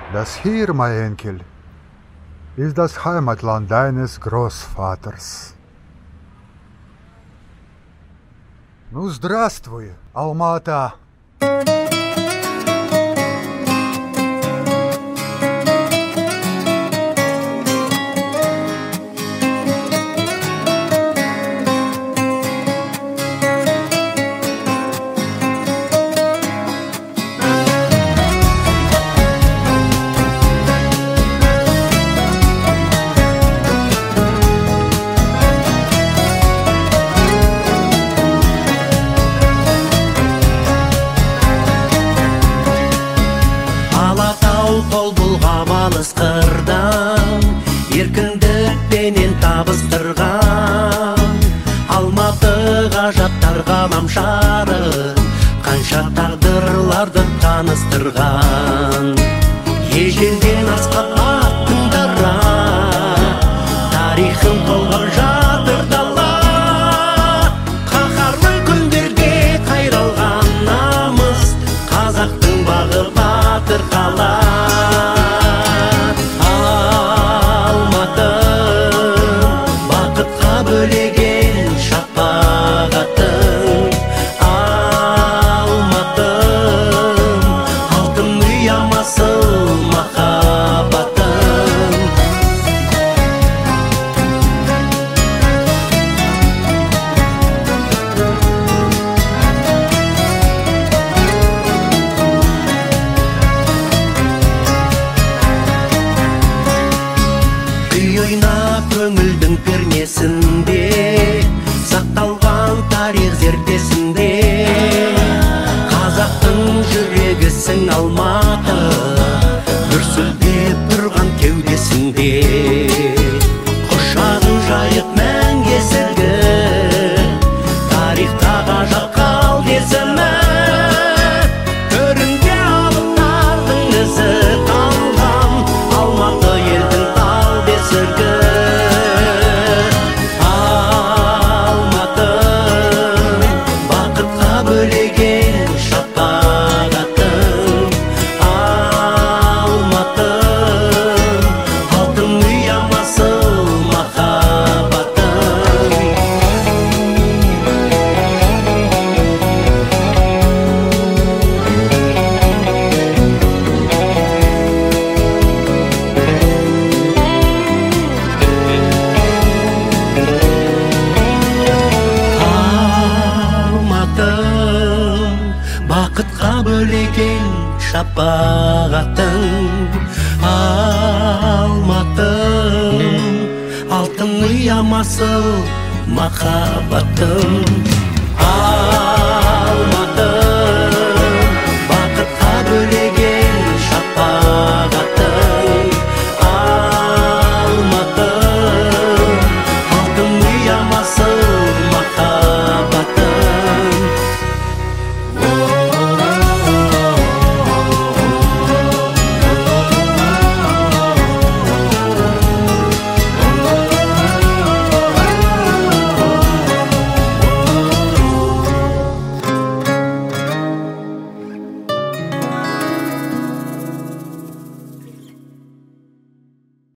Das hier, mein Enkel, ist das Heimatland deines Großvaters. Ну, здравствуй, Алма-Ата. Қол бұлғап алыс қырдан, еркіндікпенен табыстырған. Алматы ғажаптар ғаламшары, қанша тағдырларды таныстырған. Ежелден асқақ аттың дара, тарихын толғап жатыр дала. Қаһарлы күндерге қайралған намыс, қазақтың бағы батыр қала. Бөлеген шапағатың, Алматым, алтын ұямасыл махаббатың. Күй ойнап көңілдің пернесінде, сақталған тарих зердесінде, қазақтың жүрегісің Алматы, дүрсілдеп тұрған кеудесінде. Құшағын жайып мәңгі есілгі, тарихта ғажап қалды есімі. Төрінде алыптардың ізі қалған, Алматы елдің тал бесігі. Бөлеген шапағатың, Алматым, алтын ұямасыл махаббатың. Бақытқа бөлеген шапағатың, Алматым, алтын ұямасыл махаббатым.